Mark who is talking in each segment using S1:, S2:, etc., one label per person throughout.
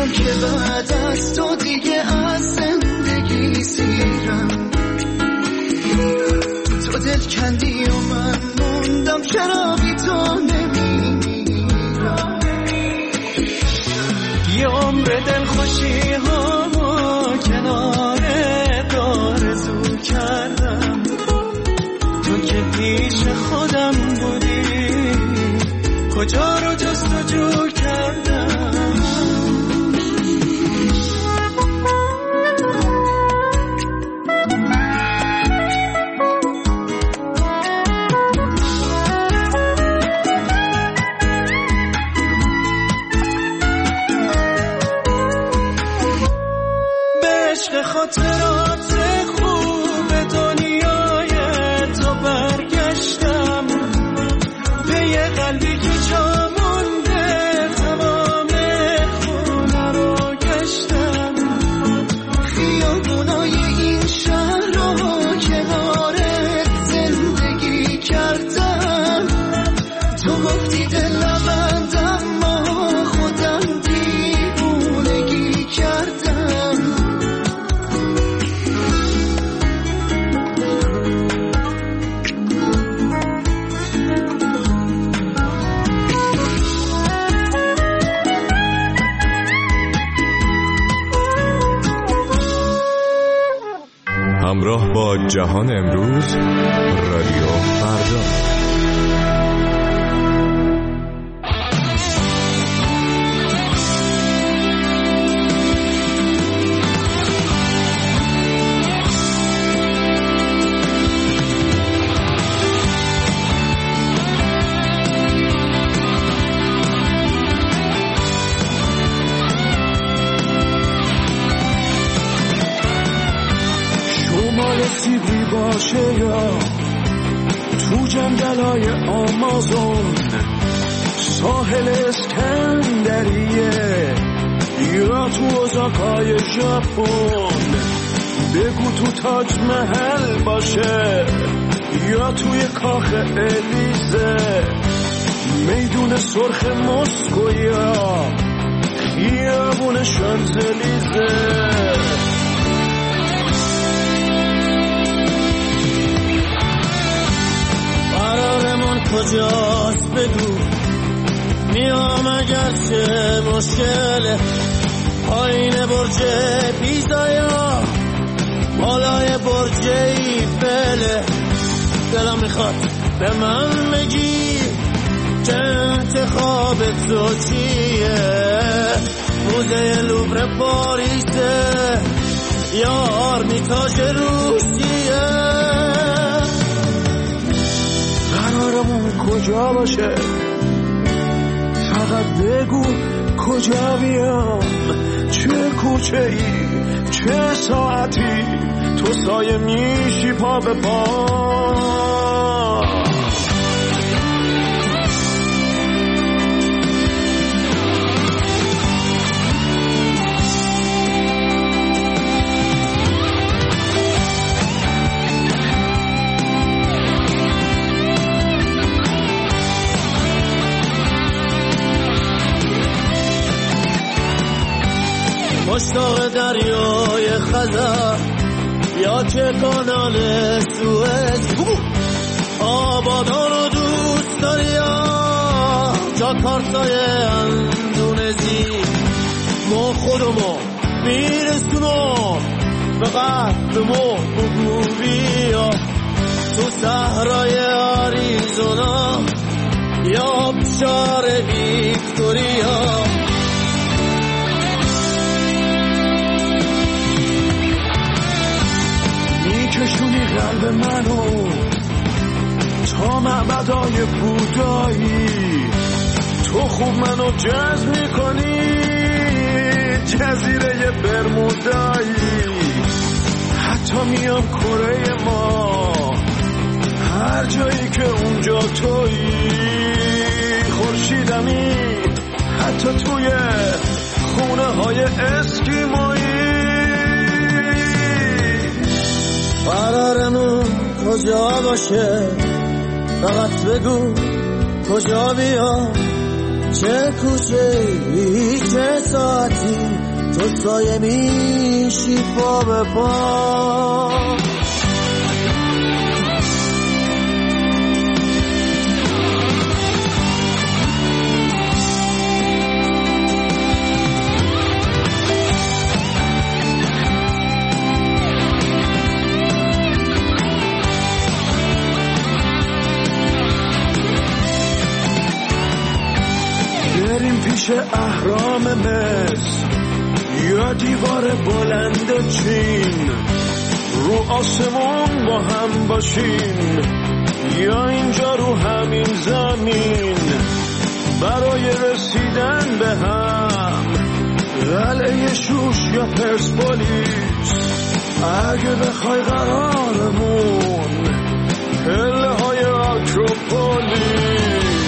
S1: که بعد از تو دیگه از زندگی سیرم. تو دل کندی و من موندم، چرا بی تو نمیمیرم. یه عمر دل خوشی ها کنارت آرزو کردم، تو که پیش خودم بودی کجا رو جستجو کردم. خاطرات خوب دنیای تو برگشتم، به یه قلبی که جا مونده تمام خونه رو گشتم. خیابونای این شهر رو کنارت زندگی کردم. تو گفتی دلم بند اما خودم دیوونگی کردم.
S2: همراه با جهان امروز، رادیو فردا.
S3: سیبی باشه یا تو جنگلای آمازون، ساحل اسکندریه یا تو اوزاکای ژاپن. بگو تو تاج محل باشه یا توی کاخ الیزه، میدون سرخ مسکو یا خیابون شانزلیزه. قرارمون کجاست بگو، میام اگرچه مشکله. پایین برج پیزا یا بالای برج ایفله. دلم میخواد به من بگی که انتخاب تو چیه، موزه لوور پاریسه یا آرمیتاژ روسیه. قرارمون کجا باشه، فقط بگو کجا بیام، چه کوچه ای چه ساعتی تو سایه میشی پا به پا.
S1: مشتاق دریای خزر یا که کانال سوئد. آبادان رو دوست داری یا جاکارتای اندونزی. ما خودمو میرسونم به قهرمو بگو بیا، تو صحرای آریزونا یا بشار ویکتوریا.
S3: میکشونی قلب منو تا معبدای بودایی، تو خوب منو جذب میکنی جزیره برمودایی. حتی میام کره ما، هر جایی که اونجا تویی. خورشیدمی حتی توی خونه های اسکیمایی.
S1: قرارمون کجا باشه، فقط بگو کجا بیام،
S4: چه کوچه‌ای چه ساعتی تو سایه میشی پا به پا.
S3: پیش اهرام مصر یا دیوار بلند چین، رو آسمون با هم باشیم یا اینجا رو همین زمین، برای رسیدن به هم قلعه شوش یا پرسپولیس، اگه بخوای قرارمون پله های آکروپولیس.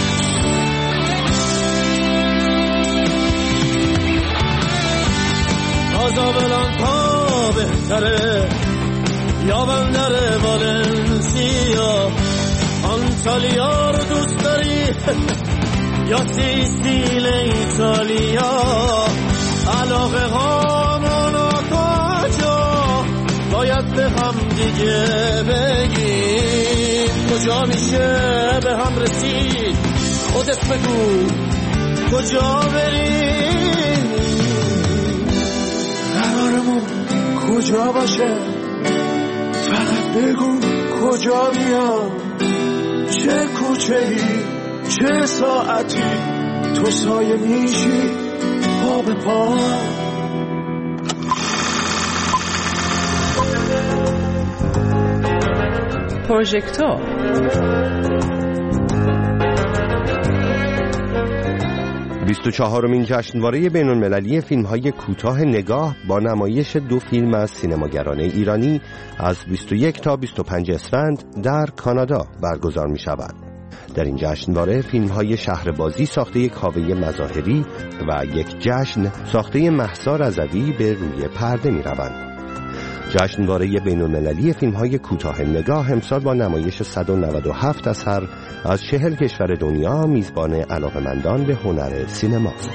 S4: کازابلانکا بهتره یا بندر والنسیا؟ آنتالیا رو دوست داری یا سیسیل ایتالیا؟ علاقه هامون کجا باید به هم دیگه بگیم؟ کجا میشه به هم رسید؟ خودت بگو کجا بریم؟
S3: قرارمون کجا باشه؟ فقط بگو کجا بیام، چه کوچه‌ای چه ساعتی تو سایه میشی پا به پا.
S5: پروژکتور
S6: 24مین جشنواره بین‌المللی فیلم‌های کوتاه نگاه با نمایش 2 فیلم از سینماگران ایرانی از 21 تا 25 اسفند در کانادا برگزار می‌شود. در این جشنواره فیلم‌های شهربازی ساخته کاوه مظاهری و یک جشن ساخته مهسا رضوی به روی پرده می‌روند. جشنواره بین‌المللی فیلم‌های کوتاه نگاه امسال با نمایش 197 اثر از 40 کشور دنیا میزبان علاقه‌مندان به هنر سینماست.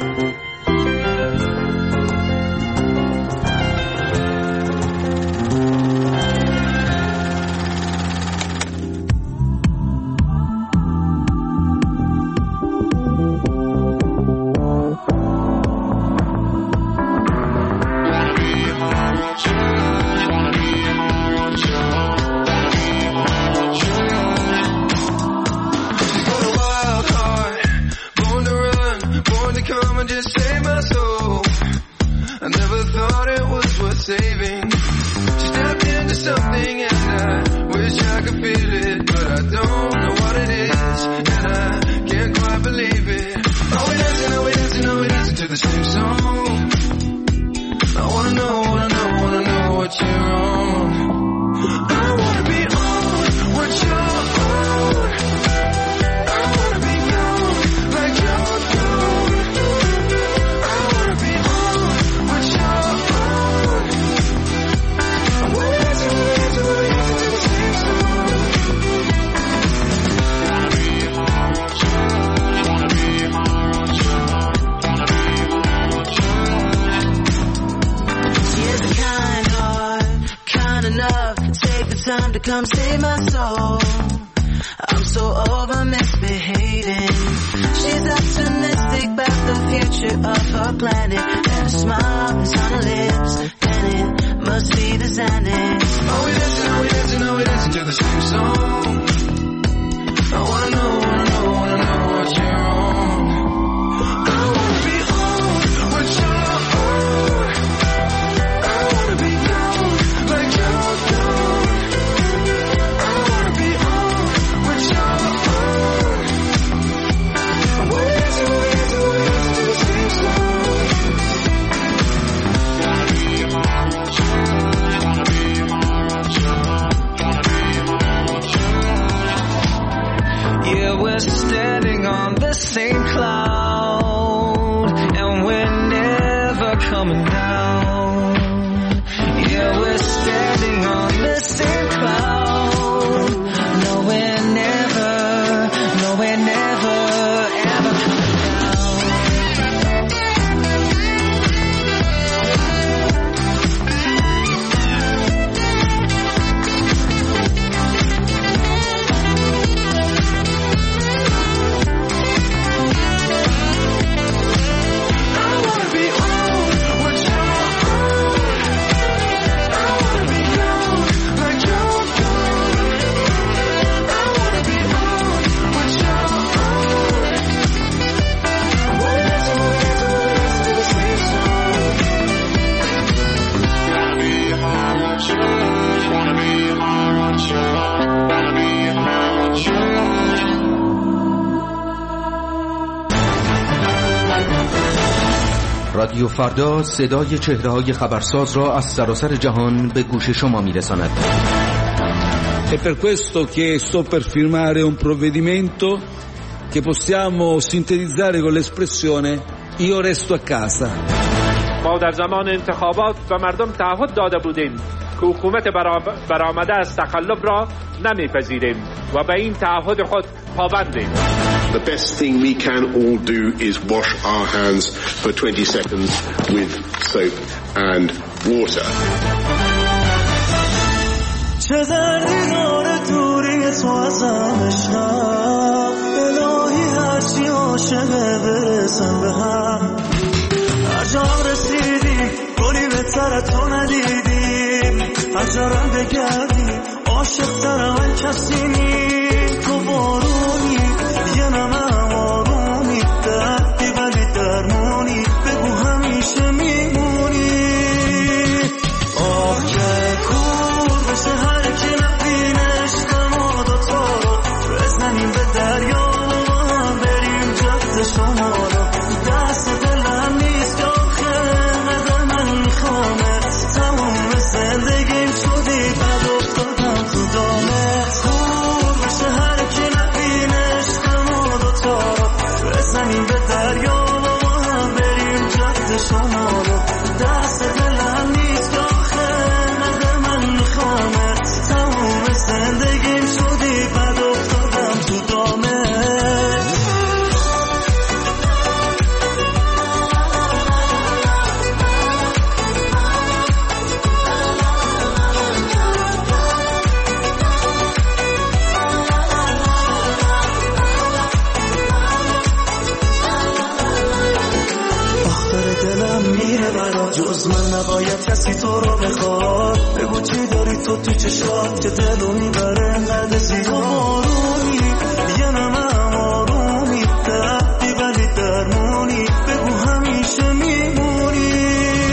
S1: Come save my soul. I'm so over misbehaving. She's optimistic about the future of her planet, and a smile is on her lips, and it must be the Xanax. Oh, we listen to the same song. I wanna know what you're on. I wanna be on what you're on. I wanna be gone like you're gone.
S7: We're standing on the same cloud, and we're never coming down. Yeah, we're standing on the same cloud. No, we're never ever coming down.
S8: رادیو فردا صدای چهره‌های خبرساز را از سراسر جهان به گوش شما می‌رساند.
S9: È per questo che sto per firmare un provvedimento che possiamo sintetizzare con l'espressione io resto a casa.
S10: ما در زمان انتخابات به مردم تعهد داده بودیم که حکومت برآمده از تخلف را نمیپذیریم و به این تعهد خود پابندیم.
S11: The best thing we can all do is wash our hands for 20 seconds with soap and water.
S1: چه دردی داره دوری تو ازم عشقم، الهی هرچی عاشقه برسم به هم. هر جا رسیدیم گلی بهتر تو ندیدیم، هر جا رم بگردیم عاشق ترم این کسی نیم. تو بارونی یه نمم آرومی، دردی ولی درمونی، بگو همیشه میمونی. آه که کور بشه هر کی نبینه عشقم و دوتا رو بزنیم به دریا و هم بریم جد شما رو. دست دلم نیست که آخه نظر من میخوامت، تموم زندگیم شدی بد افتادم تو دامت. کور بشه هر کی نبینه عشقم و دوتا رو بزنیم به دریا و هم بریم جد شما رو. دست دلم نیست که آخه نظر من میخوامت، تموم زندگیم شدی بد افتادم تو دامت. جز من نباید کسی تو رو بخواد، بگو چی داری تو چشات که دلو میبره انقدر زیاد. آرومی یه نمم آرومی، دردی ولی درمونی، بگو همیشه میمونی.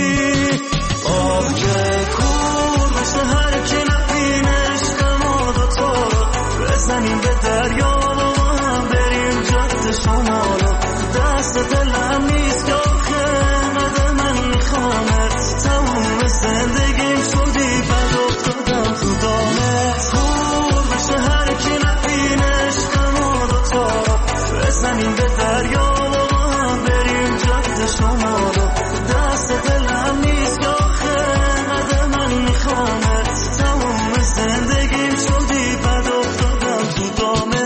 S1: آه که کور بشه هر کی نبینه عشقم و دوتا رو بزنیم به دریا و هم بریم جد شما رو. دست دلم نیست که آخه نظر من میخوامت، تموم زندگیم شدی بد افتادم تو دامت. کور بشه هر کی نبینه عشقم و دوتا رو بزنیم به دریا و هم بریم جد شما رو. دست دلم نیست که آخه نظر من میخوامت، تموم زندگیم شدی بد افتادم تو دامت.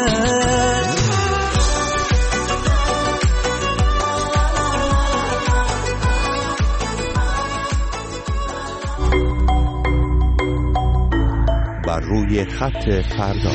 S6: بر روی خط فردا.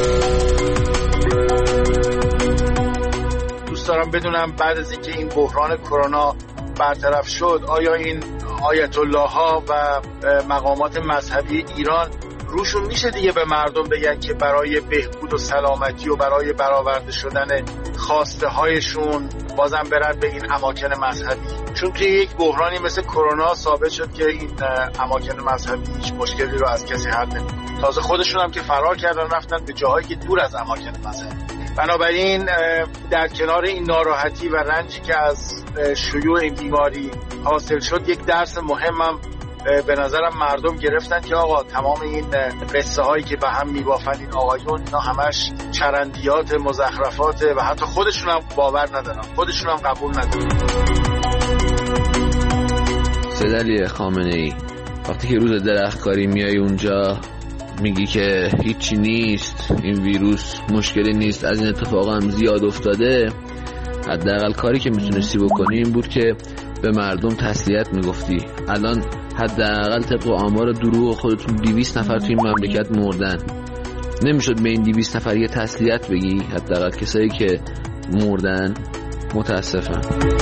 S12: دوست دارم بدونم بعد از اینکه این بحران کرونا برطرف شد، آیا این آیت الله ها و مقامات مذهبی ایران روشون میشه دیگه به مردم بگن که برای بهبود و سلامتی و برای برآورده شدن خواسته هایشون بازم برن به این اماکن مذهبی؟ چون که یک بحرانی مثل کرونا ثابت شد که این اماکن مذهبی هیچ مشکلی رو از کسی حل نمی‌کنه. تازه خودشون هم که فرار کردن رفتن به جاهایی که دور از اماکن مذهبی. بنابراین در کنار این ناراحتی و رنجی که از شیوع این بیماری حاصل شد، یک درس مهمم به نظرم مردم گرفتن که آقا تمام این قصه هایی که به هم میبافن این آقایون، اینا همش چرندیات، مزخرفات و حتی خودشون هم باور ندارن، خودشون هم قبول ندارن.
S13: سید علی خامنه‌ای، وقتی که روز درختکاری میای اونجا میگی که هیچی نیست، این ویروس مشکلی نیست، از این اتفاق هم زیاد افتاده، حداقل کاری که میتونستی بکنی این بود که به مردم تسلیت میگفتی. الان حداقل طبق آمار دروغ خودتون 200 نفر توی این مملکت مردن. نمیشد به این 200 نفر یه تسلیت بگی؟ حداقل کسایی که مردن متاسفن.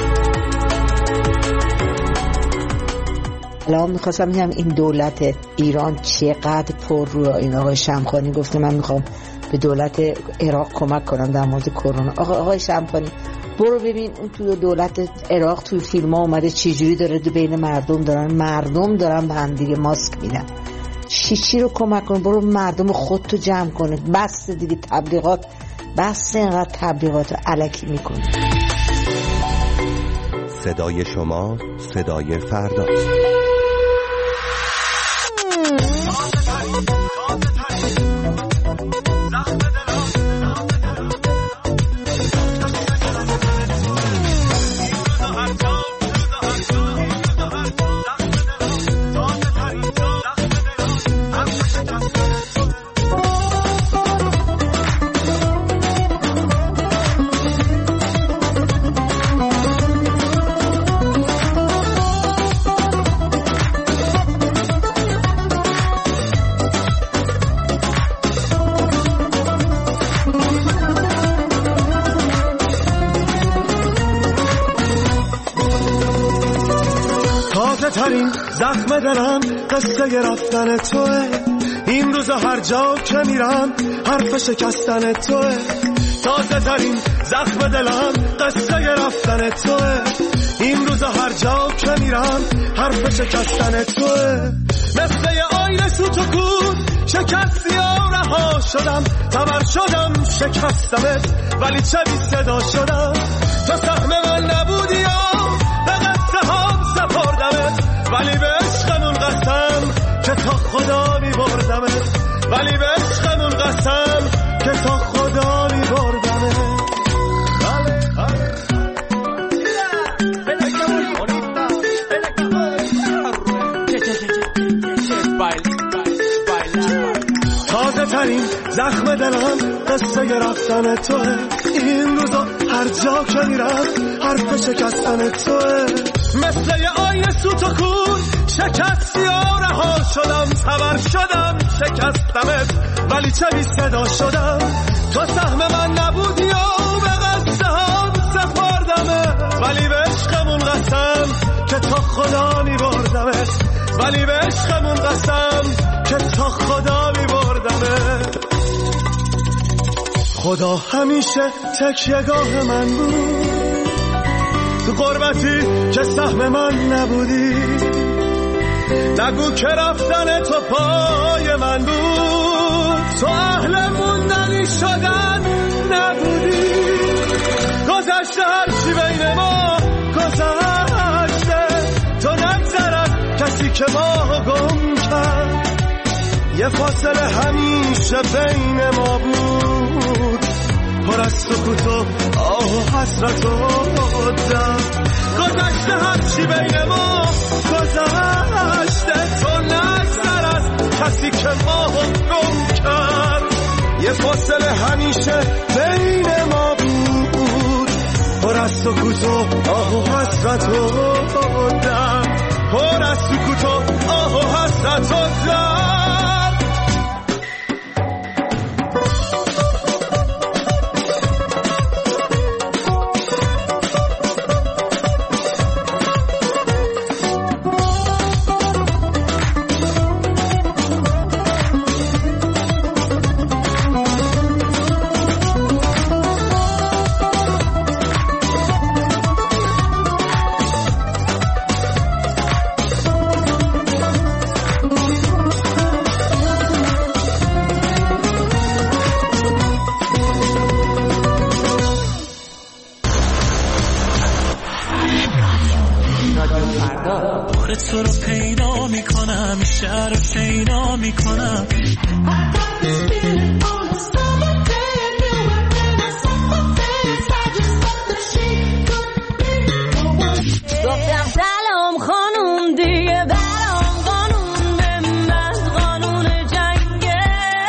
S14: الان میخواستم بگم این دولت ایران چقدر پر رو این آقای شمخانی گفته من میخوام به دولت عراق کمک کنم در مورد کرونا. آقای شمخانی برو ببین اون تو دولت عراق توی فیلم ها اومده چجوری داره بین مردم دارن به هم دیگه ماسک میدن. چی رو کمک کنه؟ برو مردم خودتو جمع کنه. بس دیگه تبلیغات، بس اینقدر تبلیغات الکی میکنه.
S6: صدای شما صدای فرداست.
S3: ترین زخم دلم قصه رفتن توه، این روزا هر جا که میرم حرف شکستن توه. تازه ترین زخم دلم قصه رفتن توه، این روزا هر جا که میرم حرف شکستن توه. مثل یه آینه سوت و کود شکستی و رها شدم، تبر شدم شکستمت ولی چه بی صدا شدم. تو سهم من نبودی و به قصه هم سپردمت، ولی به عشقمون قسم که تا خدا می بردمت، ولی به عشقمون قسم که تا خدا می بردمت. تازه ترین زخم دلم قصه رفتن توه، این روزا هر جا که میرم حرف شکستن توه. مثل یه آینه سوت و کور شکستی و رها شدم، تبر شدم شکستمت ولی چه بی صدا شدم. تو سهم من نبودی و به قصه هم سپردمت، ولی به عشقمون قسم که تا خدا می بردمت، ولی به عشقمون قسم که تا خدا می بردمت. خدا همیشه تکیه‌گاه من بود، تو غربتی که سهم من نبودی. نگو که رفتن تو پای من بود، تو اهل موندنی شدن نبودی. گذشته هرچی بین ما گذشته، تو نگذرد کسی که ما گم کرد. یه فاصله همیشه بین ما بود، پر از سکوت و آه و حسرت و درد. گذشته هرچی بین ما گذشته، تو نگذر از کسی که ما گم کرد. یه فاصله همیشه بین ما بود، پر از سکوت و آه و حسرت و درد، پر از سکوت و آه و حسرت و درد.
S15: تو رو پیدا میکنم، شهر رو شیدا میکنم.
S16: گفتم سلام خانوم دیگه برام قانون بمند، قانون جنگه.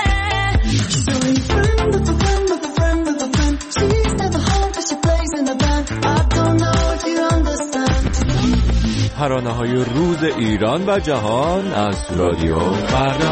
S2: ترانه‌های روز ایران و جهان از رادیو فردا.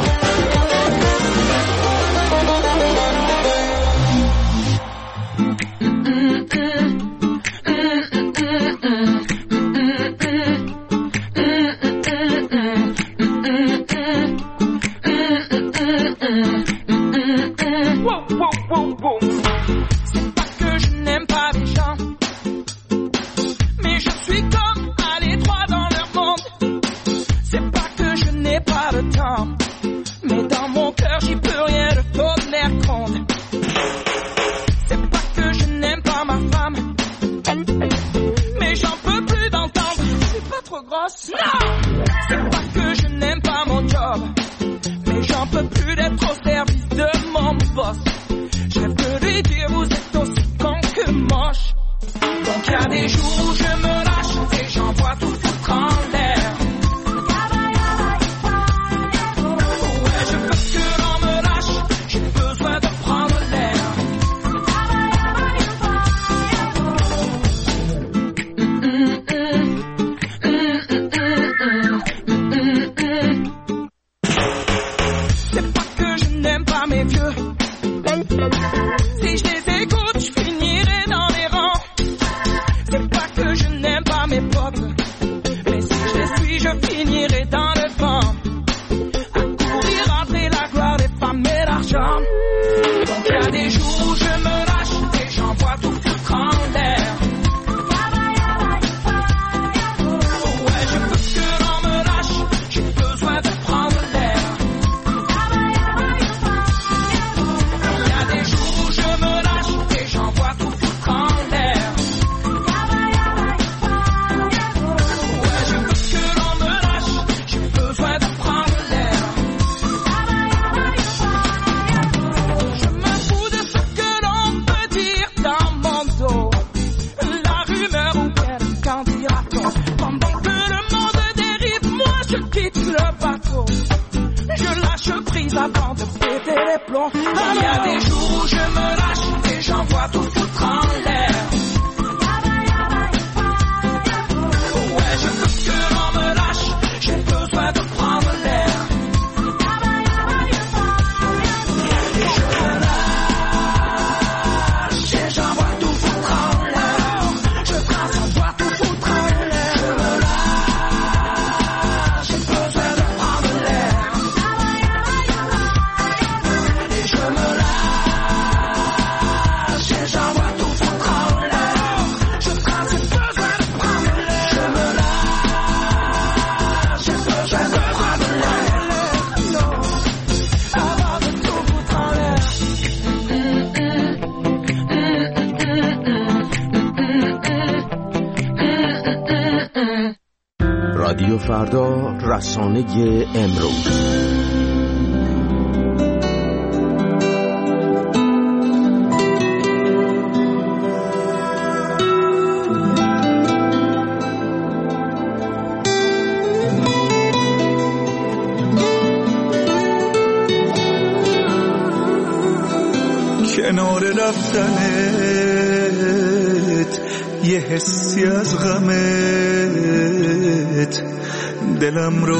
S15: Mais j'en peux plus dans bosse. Je rêve de lui dire vous êtes aussi con que moche. Donc y a des jours où je me lâche et j'envoie tout foutre en l'air. Ouais, je veux que l'on me lâche, j'ai besoin de prendre l'air. C'est pas que je n'aime pas mes vieux. Si je les écoute, je finirai dans les rangs. C'est pas que je n'aime pas mes potes, mais si je les suis, je finirai dans le vent. À courir après la gloire des femmes et l'argent. Donc y a des jours où je me lâche et j'envoie tout foutre en l'air. Ouais, je veux que l'on me lâche, j'ai besoin de prendre l'air. Y a des jours où je me lâche et j'envoie tout foutre en l'air. Ouais, je veux que l'on me lâche, j'ai besoin de prendre l'air. Je me fous de ce que l'on peut dire dans mon dos. La rumeur ou bien qu'en dira-t-on? Pendant que le monde dérive, moi je quitte le bateau. Je lâche prise avant de péter les plombs. Il y a des jours où je me lâche et j'envoie tout foutre en l'air. Ouais, je veux que l'on me lâche, j'ai besoin de prendre l'air. Et je me lâche et j'envoie tout foutre en l'air. Je trace, j'envoie tout foutre en l'air. Je me lâche, j'ai besoin de prendre l'air. Et je me lâche et j'envoie tout foutre en l'air. Je trace, j'ai besoin de prendre l'air. Je me lâche, j'ai besoin de prendre l'air. Non, avant de tout foutre en l'air.
S17: رادیو فردا، رسانه امروز.
S18: کنار رفتنت یه حسی از غمت دلم رو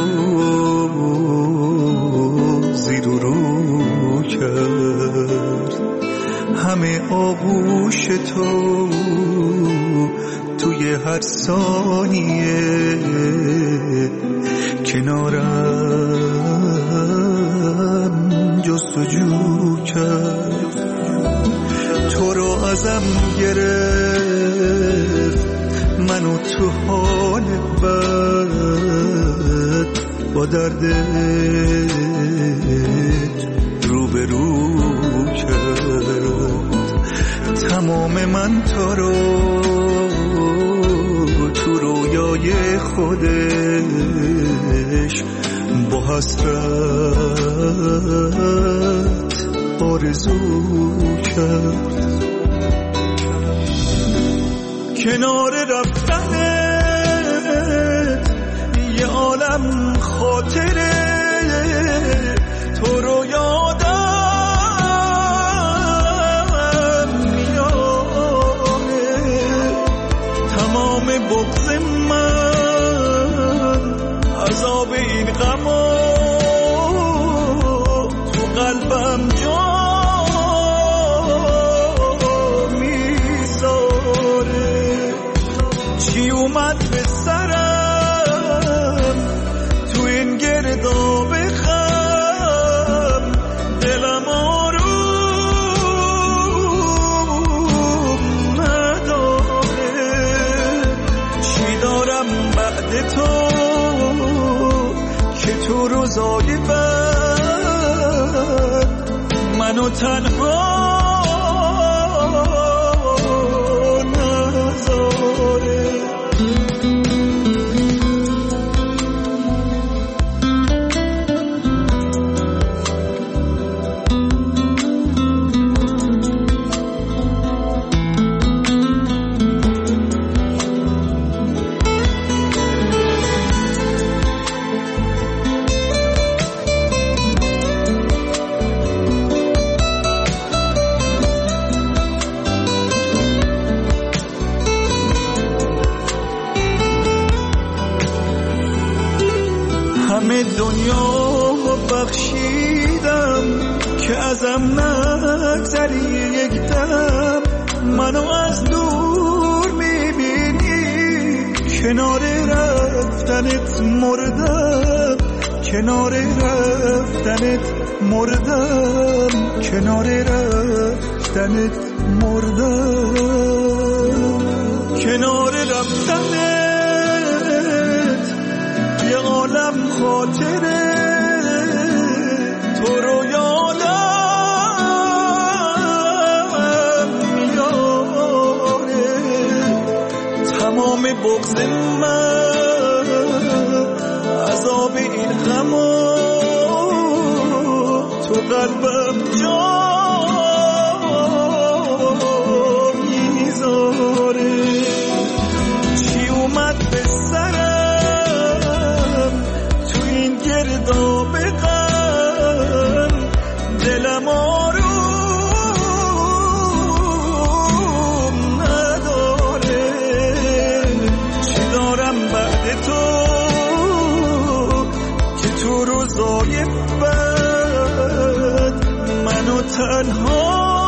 S18: زیر و رو کرد. همه آغوش تو توی هر ثانیه کنارم جستجو کرد. تو رو ازم گرفت، منو تو حال بد با دردت روبرو کرد. تمام من تو رو تو رویای خودش با حسرت آرزو کرد. کنار رفتنت یه عالم خاطره، تو رو یادم میاره. تمام بغض من، عذاب این غما تو قلبم جا میذاره. چی اومد به سرم تو این گرداب غم، دلم آروم نداره. چی دارم بعد تو که تو روزای بد منو تنها نذاره. نگذری یک دم منو از دور میبینی، کنار رفتنت مردم، کنار رفتنت مردم، کنار رفتنت مردم، کنار رفتنت یه عالم خاطره تو رو یادم میاره، تمام بغض من عذاب این غما تو قلبم جا میذاره، چی اومد به سرم تو این گرداب غم، دلم آروم نداره، چی دارم بعد تو که تو روزای بد منو تنها